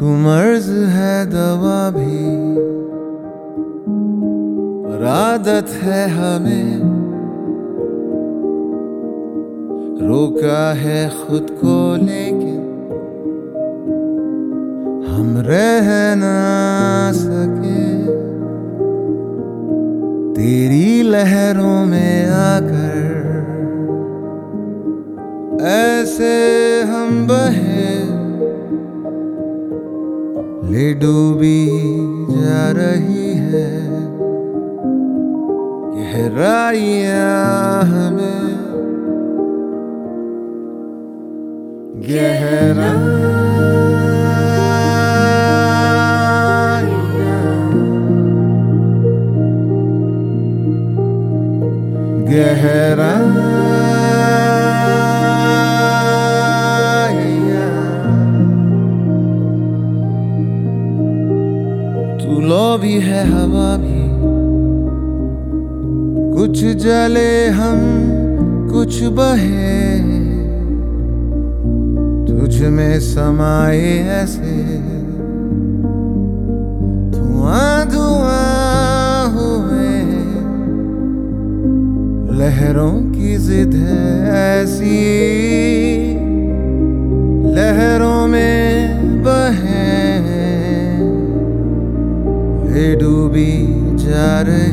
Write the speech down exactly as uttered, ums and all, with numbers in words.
तू मर्ज है दवा भी, पर आदत है हमें, रोका है खुद को लेकिन हम रह ना सके। तेरी लहरों में आकर ऐसे हम बहे, ले डूबी जा रही है गहराइयां हमें, गहराइयां गहराइयां। तू लो भी है हवा भी, कुछ जले हम कुछ बहे, तुझ में समाए ऐसे धुआं धुआं हुए। लहरों की जिद है ऐसी, लहरों में बहे, ले डूबी जा रही